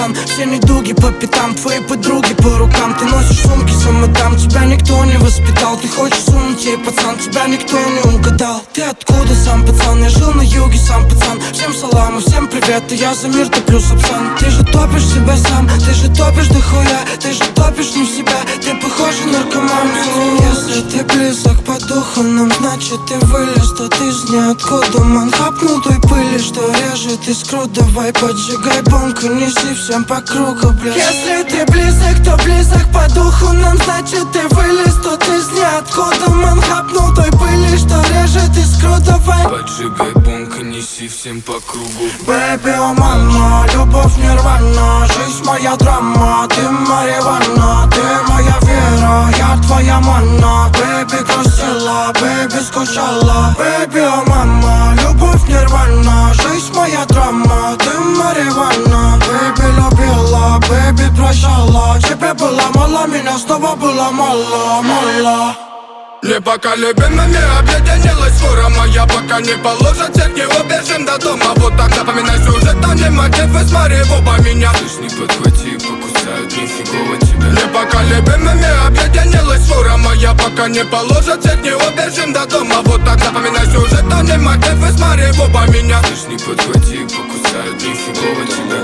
пацан. Все недуги по пятам, твои подруги по рукам. Ты носишь сумки самодам, тебя никто не воспитал. Ты хочешь сунуть ей, пацан, тебя никто не угадал. Ты откуда сам, пацан? Я жил на юге, сам пацан. Всем салам и всем привет, и я за мир топлю, сапсан. Ты же топишь себя сам, ты же топишь дохуя. Ты же топишь не в себя, ты похож на наркоман. Если ты близок по духу нам, значит ты вылез тут из ниоткуда. Ман хапнул той пыли, что режет искру. Давай поджигай бомб и неси всем по кругу, блядь. Если ты близок, то близок по духу нам, значит ты вылез тут из ниоткуда. Ман хапнул той пыли, что режет искру. Давай поджигай бомб и неси всем по кругу. Бэби, о мама, любовь нирвана, жизнь моя драма. Ты марихуана, ты моя вера, я твоя манна. Бэби грустила, бэби скучала. Бэби, о мама, любовь нирвана, жизнь моя драма. Ты марихуана, бэби любила, бэби прощала. Тебе было мало, меня снова было мало, мало. Непоколебимыми объединилась фура моя, пока не положат всех, не убежим до дома. Вот так запоминай сюжет, а не мотивы, смотри в оба меня. Слышь, не подхвати, покусают, нифигово тебя. Непоколебимыми объединилась фура моя, пока не положат всех, не убежим до дома. Вот так запоминай сюжет, а не мотивы, смотри в оба меня. Слышь, не подхвати, покусают, нифигово тебя.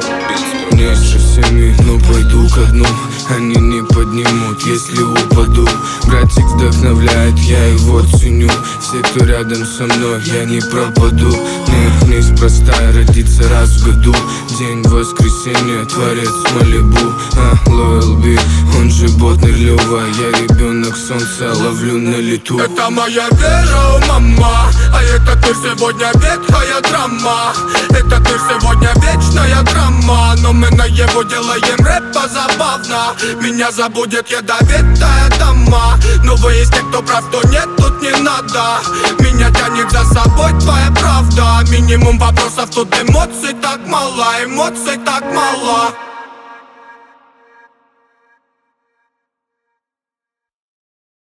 Не со всеми, но пойду ко дну. Они не поднимут, если упаду. Братик вдохновляет, я его ценю. Все, кто рядом со мной, я не пропаду. Неспроста родиться раз в году. День воскресенья, творец Малибу. Лоял Би, он же бот Нерлёва. Я ребенок солнца, ловлю на лету. Это моя вера, мама. А это ты сегодня ветхая драма. Это ты сегодня вечная драма. Но мы на его делаем рэп позабавно. Меня забудет ядовитая дама. Но выясни, кто прав, кто нет, тут не надо. Меня тянет за собой твоя правда. Минимум вопросов, тут эмоций так мало, эмоций так мало.